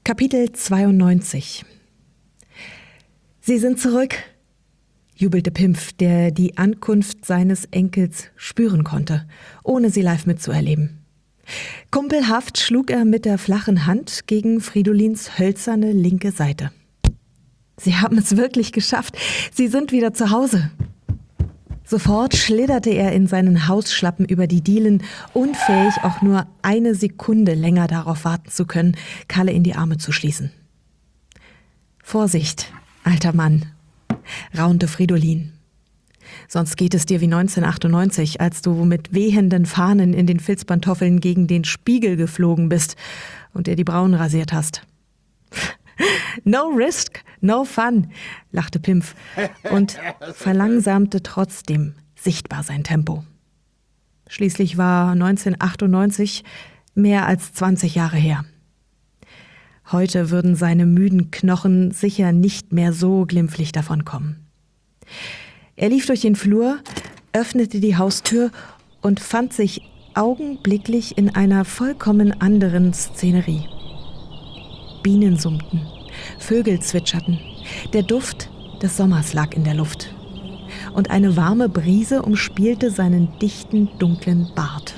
Kapitel 92. Sie sind zurück, jubelte Pimpf, der die Ankunft seines Enkels spüren konnte, ohne sie live mitzuerleben. Kumpelhaft schlug er mit der flachen Hand gegen Fridolins hölzerne linke Seite. Sie haben es wirklich geschafft. Sie sind wieder zu Hause. Sofort schlitterte er in seinen Hausschlappen über die Dielen, unfähig, auch nur eine Sekunde länger darauf warten zu können, Kalle in die Arme zu schließen. »Vorsicht, alter Mann«, raunte Fridolin. »Sonst geht es dir wie 1998, als du mit wehenden Fahnen in den Filzpantoffeln gegen den Spiegel geflogen bist und dir die Brauen rasiert hast.« »No risk, no fun«, lachte Pimpf und verlangsamte trotzdem sichtbar sein Tempo. Schließlich war 1998 mehr als 20 Jahre her. Heute würden seine müden Knochen sicher nicht mehr so glimpflich davonkommen. Er lief durch den Flur, öffnete die Haustür und fand sich augenblicklich in einer vollkommen anderen Szenerie. Bienen summten, Vögel zwitscherten, der Duft des Sommers lag in der Luft und eine warme Brise umspielte seinen dichten, dunklen Bart.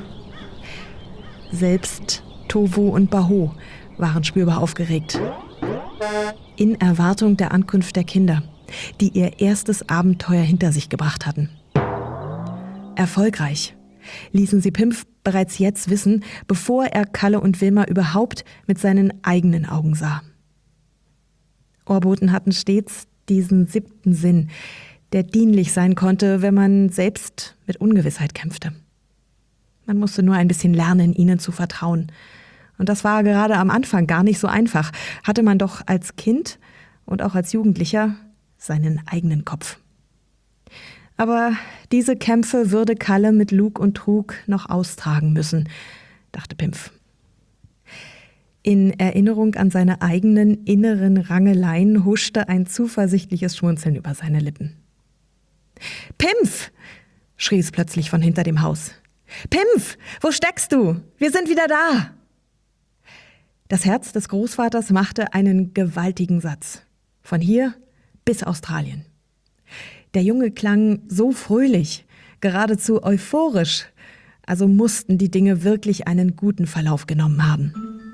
Selbst Tovo und Baho waren spürbar aufgeregt, in Erwartung der Ankunft der Kinder, die ihr erstes Abenteuer hinter sich gebracht hatten. Erfolgreich ließen sie Pimpf bereits jetzt wissen, bevor er Kalle und Wilma überhaupt mit seinen eigenen Augen sah. Ohrboten hatten stets diesen 7. Sinn, der dienlich sein konnte, wenn man selbst mit Ungewissheit kämpfte. Man musste nur ein bisschen lernen, ihnen zu vertrauen. Und das war gerade am Anfang gar nicht so einfach, hatte man doch als Kind und auch als Jugendlicher seinen eigenen Kopf. Aber diese Kämpfe würde Kalle mit Lug und Trug noch austragen müssen, dachte Pimpf. In Erinnerung an seine eigenen inneren Rangeleien huschte ein zuversichtliches Schmunzeln über seine Lippen. »Pimpf«, schrie es plötzlich von hinter dem Haus. »Pimpf, wo steckst du? Wir sind wieder da!« Das Herz des Großvaters machte einen gewaltigen Satz. Von hier bis Australien. Der Junge klang so fröhlich, geradezu euphorisch, also mussten die Dinge wirklich einen guten Verlauf genommen haben.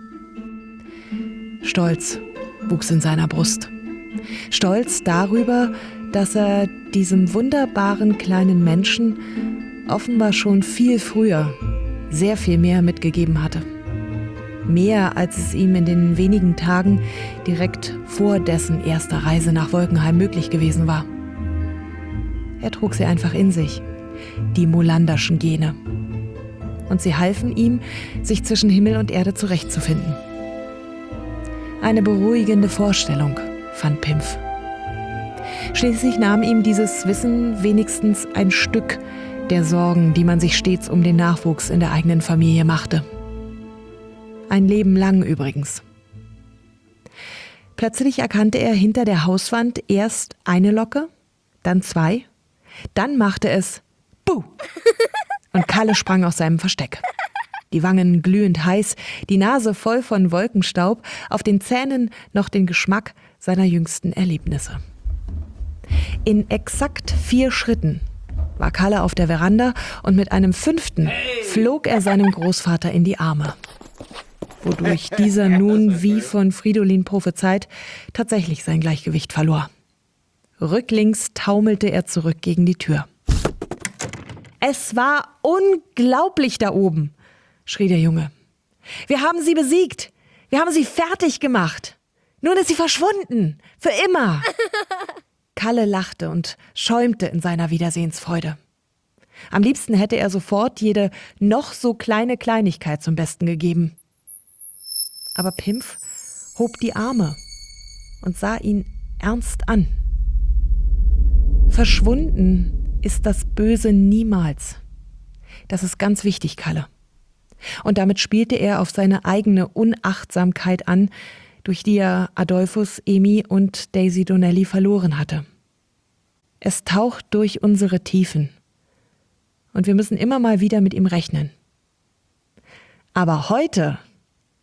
Stolz wuchs in seiner Brust. Stolz darüber, dass er diesem wunderbaren kleinen Menschen offenbar schon viel früher sehr viel mehr mitgegeben hatte. Mehr, als es ihm in den wenigen Tagen direkt vor dessen erster Reise nach Wolkenheim möglich gewesen war. Er trug sie einfach in sich, die Molanderschen Gene. Und sie halfen ihm, sich zwischen Himmel und Erde zurechtzufinden. Eine beruhigende Vorstellung, fand Pimpf. Schließlich nahm ihm dieses Wissen wenigstens ein Stück der Sorgen, die man sich stets um den Nachwuchs in der eigenen Familie machte. Ein Leben lang übrigens. Plötzlich erkannte er hinter der Hauswand erst eine Locke, dann 2, dann machte es Buh! Und Kalle sprang aus seinem Versteck. Die Wangen glühend heiß, die Nase voll von Wolkenstaub, auf den Zähnen noch den Geschmack seiner jüngsten Erlebnisse. In exakt 4 Schritten war Kalle auf der Veranda und mit einem 5. flog er seinem Großvater in die Arme. Wodurch dieser nun, wie von Fridolin prophezeit, tatsächlich sein Gleichgewicht verlor. Rücklings taumelte er zurück gegen die Tür. »Es war unglaublich da oben«, schrie der Junge. »Wir haben sie besiegt. Wir haben sie fertig gemacht. Nun ist sie verschwunden. Für immer.« Kalle lachte und schäumte in seiner Wiedersehensfreude. Am liebsten hätte er sofort jede noch so kleine Kleinigkeit zum Besten gegeben. Aber Pimpf hob die Arme und sah ihn ernst an. Verschwunden ist das Böse niemals. Das ist ganz wichtig, Kalle. Und damit spielte er auf seine eigene Unachtsamkeit an, durch die er Adolphus, Emi und Daisy Donnelly verloren hatte. Es taucht durch unsere Tiefen. Und wir müssen immer mal wieder mit ihm rechnen. Aber heute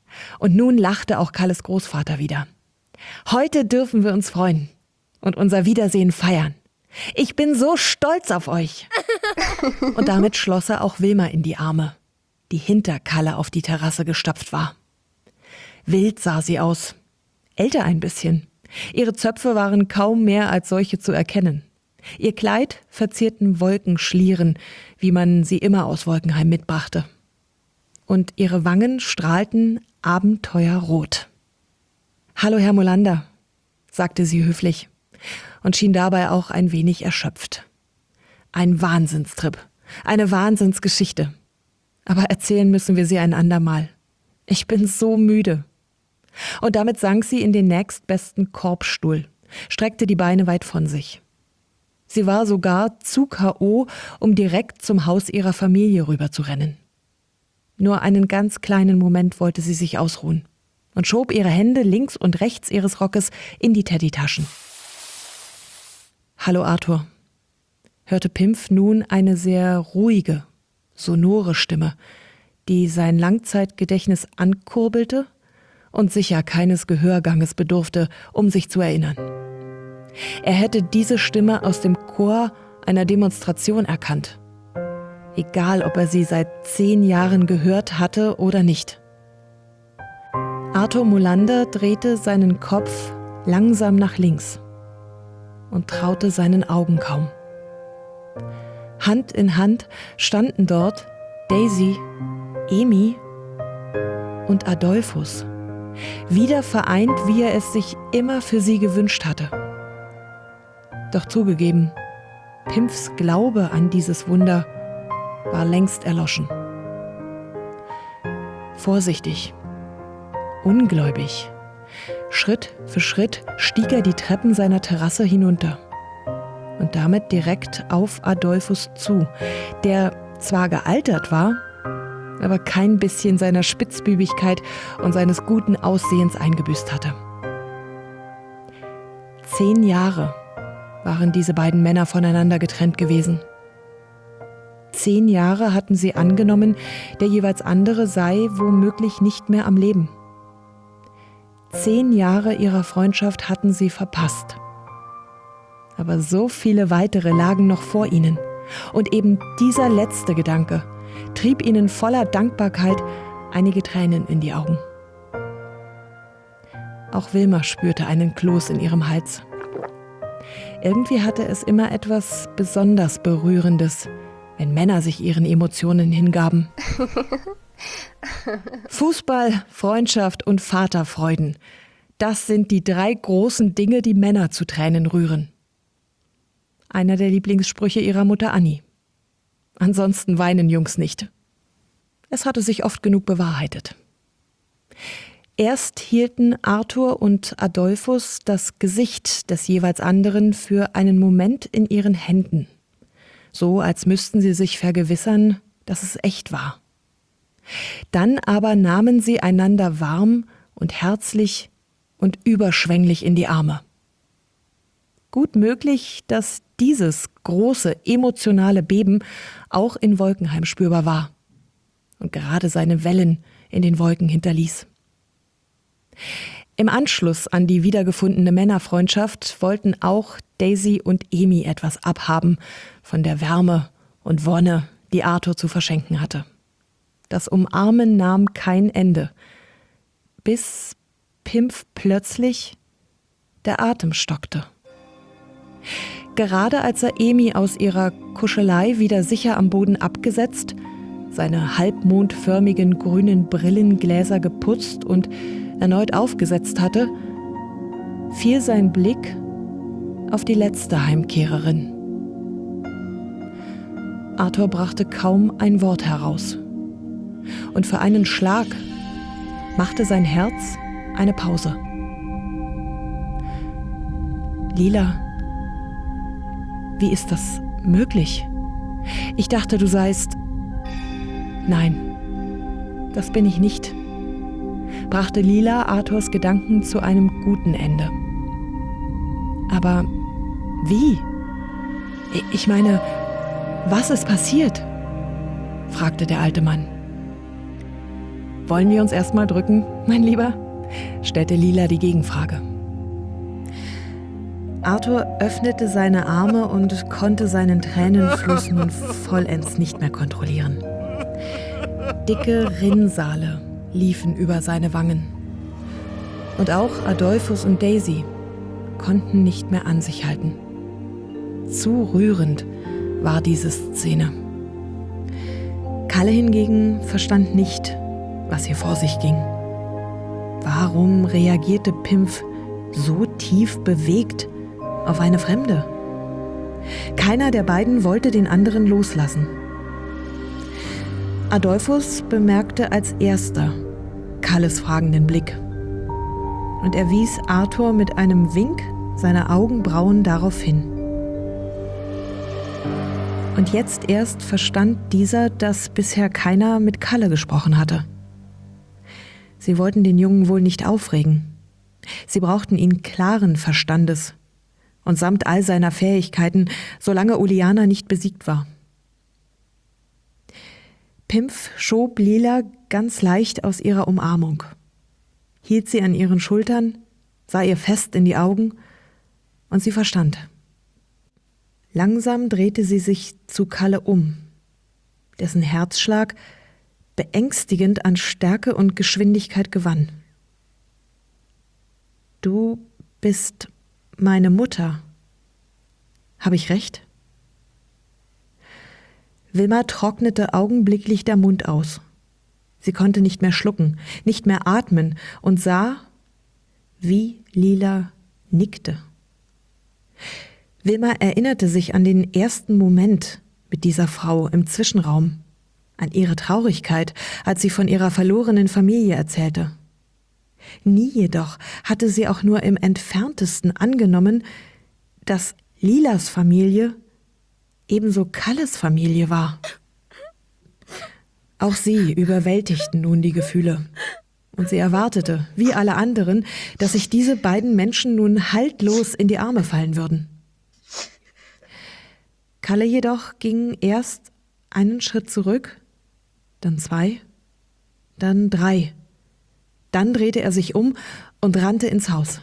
Und nun lachte auch Kalles Großvater wieder. Heute dürfen wir uns freuen und unser Wiedersehen feiern. Ich bin so stolz auf euch. Und damit schloss er auch Wilma in die Arme, die hinter Kalle auf die Terrasse gestapft war. Wild sah sie aus, älter ein bisschen. Ihre Zöpfe waren kaum mehr als solche zu erkennen. Ihr Kleid verzierten Wolkenschlieren, wie man sie immer aus Wolkenheim mitbrachte. Und ihre Wangen strahlten abenteuerrot. »Hallo, Herr Molander«, sagte sie höflich und schien dabei auch ein wenig erschöpft. Ein Wahnsinnstrip, eine Wahnsinnsgeschichte. Aber erzählen müssen wir sie ein andermal. Ich bin so müde. Und damit sank sie in den nächstbesten Korbstuhl, streckte die Beine weit von sich. Sie war sogar zu K.O., um direkt zum Haus ihrer Familie rüber zu rennen. Nur einen ganz kleinen Moment wollte sie sich ausruhen und schob ihre Hände links und rechts ihres Rockes in die Teddytaschen. »Hallo Arthur«, hörte Pimpf nun eine sehr ruhige, sonore Stimme, die sein Langzeitgedächtnis ankurbelte und sicher keines Gehörganges bedurfte, um sich zu erinnern. Er hätte diese Stimme aus dem Chor einer Demonstration erkannt. Egal, ob er sie seit 10 Jahren gehört hatte oder nicht. Arthur Molander drehte seinen Kopf langsam nach links und traute seinen Augen kaum. Hand in Hand standen dort Daisy, Emi und Adolphus, wieder vereint, wie er es sich immer für sie gewünscht hatte. Doch zugegeben, Pimpfs Glaube an dieses Wunder war längst erloschen. Vorsichtig, ungläubig, Schritt für Schritt stieg er die Treppen seiner Terrasse hinunter und damit direkt auf Adolphus zu, der zwar gealtert war, aber kein bisschen seiner Spitzbübigkeit und seines guten Aussehens eingebüßt hatte. 10 Jahre waren diese beiden Männer voneinander getrennt gewesen. 10 Jahre hatten sie angenommen, der jeweils andere sei womöglich nicht mehr am Leben. 10 Jahre ihrer Freundschaft hatten sie verpasst. Aber so viele weitere lagen noch vor ihnen. Und eben dieser letzte Gedanke trieb ihnen voller Dankbarkeit einige Tränen in die Augen. Auch Wilma spürte einen Kloß in ihrem Hals. Irgendwie hatte es immer etwas besonders Berührendes, wenn Männer sich ihren Emotionen hingaben. Fußball, Freundschaft und Vaterfreuden. Das sind die 3 großen Dinge, die Männer zu Tränen rühren. Einer der Lieblingssprüche ihrer Mutter Annie. Ansonsten weinen Jungs nicht. Es hatte sich oft genug bewahrheitet. Erst hielten Arthur und Adolphus das Gesicht des jeweils anderen für einen Moment in ihren Händen. So als müssten sie sich vergewissern, dass es echt war. Dann aber nahmen sie einander warm und herzlich und überschwänglich in die Arme. Gut möglich, dass dieses große emotionale Beben auch in Wolkenheim spürbar war und gerade seine Wellen in den Wolken hinterließ. Im Anschluss an die wiedergefundene Männerfreundschaft wollten auch Daisy und Emi etwas abhaben von der Wärme und Wonne, die Arthur zu verschenken hatte. Das Umarmen nahm kein Ende, bis Pimpf plötzlich der Atem stockte. Gerade als er Emi aus ihrer Kuschelei wieder sicher am Boden abgesetzt, seine halbmondförmigen grünen Brillengläser geputzt und erneut aufgesetzt hatte, fiel sein Blick auf die letzte Heimkehrerin. Arthur brachte kaum ein Wort heraus. Und für einen Schlag machte sein Herz eine Pause. Lila, wie ist das möglich? Ich dachte, du seist... Nein, das bin ich nicht, brachte Lila Arthurs Gedanken zu einem guten Ende. Aber wie? Ich meine, was ist passiert? Fragte der alte Mann. Wollen wir uns erstmal drücken? mein Lieber?« stellte Lila die Gegenfrage. Arthur öffnete seine Arme und konnte seinen Tränenfluss nun vollends nicht mehr kontrollieren. Dicke Rinnsale liefen über seine Wangen. Und auch Adolphus und Daisy konnten nicht mehr an sich halten. Zu rührend war diese Szene. Kalle hingegen verstand nicht, was hier vor sich ging. Warum reagierte Pimpf so tief bewegt auf eine Fremde? Keiner der beiden wollte den anderen loslassen. Adolphus bemerkte als erster Kalles fragenden Blick. Und er wies Arthur mit einem Wink seiner Augenbrauen darauf hin. Und jetzt erst verstand dieser, dass bisher keiner mit Kalle gesprochen hatte. Sie wollten den Jungen wohl nicht aufregen. Sie brauchten ihn klaren Verstandes und samt all seiner Fähigkeiten, solange Uliana nicht besiegt war. Pimpf schob Lila ganz leicht aus ihrer Umarmung, hielt sie an ihren Schultern, sah ihr fest in die Augen und sie verstand. Langsam drehte sie sich zu Kalle um, dessen Herzschlag beängstigend an Stärke und Geschwindigkeit gewann. »Du bist meine Mutter. Habe ich recht?« Wilma trocknete augenblicklich der Mund aus. Sie konnte nicht mehr schlucken, nicht mehr atmen und sah, wie Lila nickte. Wilma erinnerte sich an den ersten Moment mit dieser Frau im Zwischenraum, an ihre Traurigkeit, als sie von ihrer verlorenen Familie erzählte. Nie jedoch hatte sie auch nur im Entferntesten angenommen, dass Lilas Familie ebenso Kalles Familie war. Auch sie überwältigten nun die Gefühle. Und sie erwartete, wie alle anderen, dass sich diese beiden Menschen nun haltlos in die Arme fallen würden. Kalle jedoch ging erst einen Schritt zurück, dann 2, dann 3. Dann drehte er sich um und rannte ins Haus.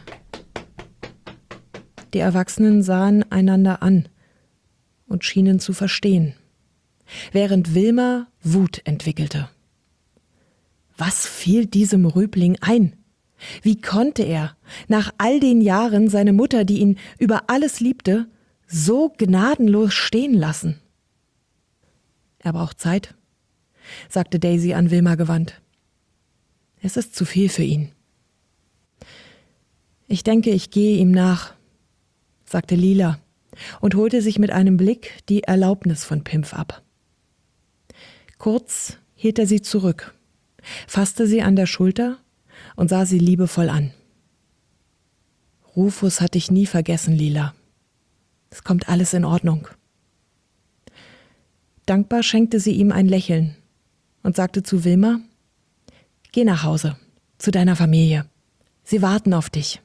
Die Erwachsenen sahen einander an und schienen zu verstehen, während Wilma Wut entwickelte. Was fiel diesem Rübling ein? Wie konnte er, nach all den Jahren seine Mutter, die ihn über alles liebte, so gnadenlos stehen lassen? Er braucht Zeit, sagte Daisy an Wilma gewandt. Es ist zu viel für ihn. Ich denke, ich gehe ihm nach, sagte Lila und holte sich mit einem Blick die Erlaubnis von Pimpf ab. Kurz hielt er sie zurück, fasste sie an der Schulter und sah sie liebevoll an. Rufus hat dich nie vergessen, Lila. Es kommt alles in Ordnung. Dankbar schenkte sie ihm ein Lächeln und sagte zu Wilma: Geh nach Hause, zu deiner Familie. Sie warten auf dich.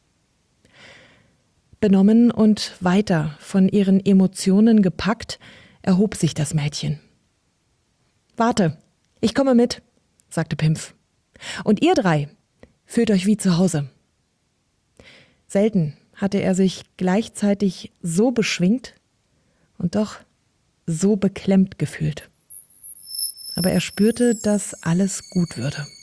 Benommen und weiter von ihren Emotionen gepackt, erhob sich das Mädchen. »Warte, ich komme mit«, sagte Pimpf. »Und ihr 3, fühlt euch wie zu Hause.« Selten hatte er sich gleichzeitig so beschwingt und doch so beklemmt gefühlt. Aber er spürte, dass alles gut würde.